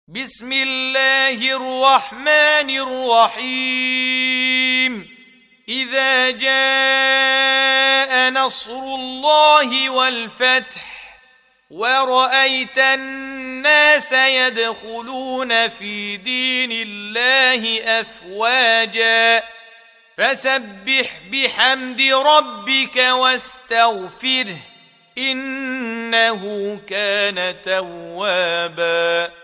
بسم الله الرحمن الرحيم إذا جاء نصر الله والفتح ورأيت الناس يدخلون في دين الله أفواجا فسبح بحمد ربك واستغفره إنه كان توابا.